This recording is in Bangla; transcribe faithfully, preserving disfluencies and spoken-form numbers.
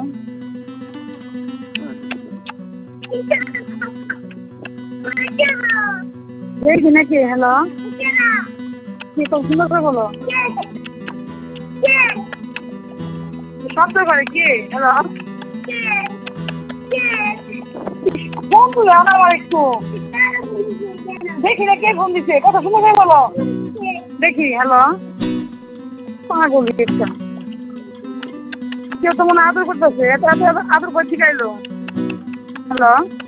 দেখি নাকি? হ্যালো, কি খুব সুন্দর করে বলো। শব্দ করে কি? হ্যালো, ফোন তুলে আনো আমার একটু। দেখি না কে ফোন দিছে, কথা সুন্দর করে বলো। দেখি। হ্যালো, পাগল একটা। কেউ তো মনে আদর করতেছে, এত এত আদর করে শিখাইলো। হ্যালো।